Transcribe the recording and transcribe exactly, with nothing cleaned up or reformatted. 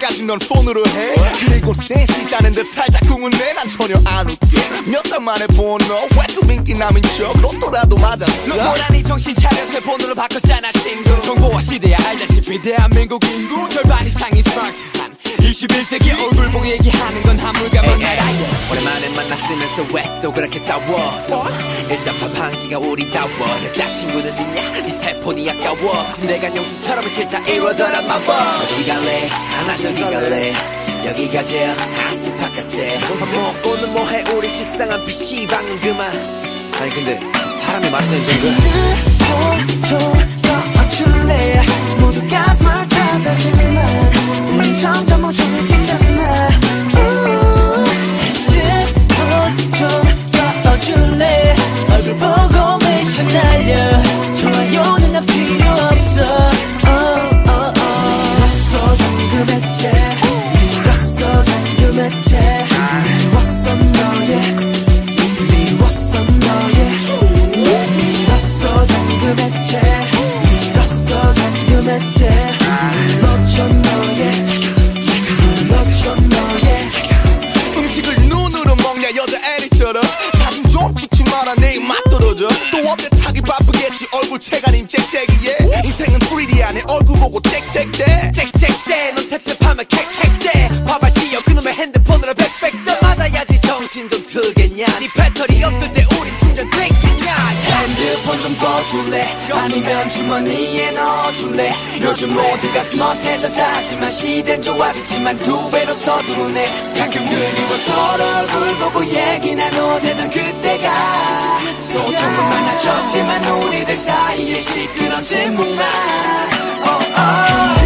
때까지 넌 폰으로 해. 그리고 센스 있다는 듯 살짝 궁은내. 난 전혀 안 웃게. 몇 달 만에 본 너 왜그 민기남인 척 로또라도 맞았어. 너보라니 정신 차려서 폰으로 바꿨잖아 친구. 정보화 시대야 알다시피 대한민국 인구 절반 이상이 스마트한 이십일 세기 얼굴 보고 얘기하는 건 한물가면 나라야. 오랜만에 만났으면서 왜 또 그렇게 싸워. 일단 밥 한 끼가 우리다워. 여자친구는 있냐 네 세폰이 아까워. 군대 간 영수처럼 싫다 이러더라 마법. 어디 갈래 하나 저기 갈래 여기가 제일 한스팟 같아. 밥 먹고는 뭐해 우리 식상한 피시방은 그만. 아니 근데 사람이 많다는 정도야. 좀 꺼줄래 모두가 스마트하다지만 우린 점점 멍청해지잖아. 핸드폰 좀 꺼줄래 얼굴 보고 미션 날려. 좋아요는 난 필요 없어. 미웠어 잠금 해체 미웠어 잠금 해체 미웠어 너의 미웠어 너의 미웠어 잠금 해체 미웠어 잠금 해체 놓쳐 너의 놓쳐 너의 음식을 눈으로 먹냐 여자 애리처럼. 사진 좀 찍지 마라 내 입맛 떨어져. 또 업데이트하기 바쁘겠지 얼굴 체가님 짹짹이에. 인생은 쓰리디야 내 얼굴 보고 짹짹대 짹짹대 넌 탭탭하면 캑캑대. 밥알 띄어 그놈의 핸드폰으로 백백대. 맞아야지 정신 좀 트겠냐. 네 배터리 없을 때 우리 충전 되겠냐. 핸드폰 좀 꺼줄래 아니면 주머니에 넣어줄래. 요즘 모두가 스마트해졌다지만 시대는 좋아졌지만 두 배로 서두르네. 가끔 그리워 서로 얼굴 보고 얘기 나눠대던 그때가. 소통은 많아졌지만 우리들 사이에 시끄러운 침묵만. oh, oh.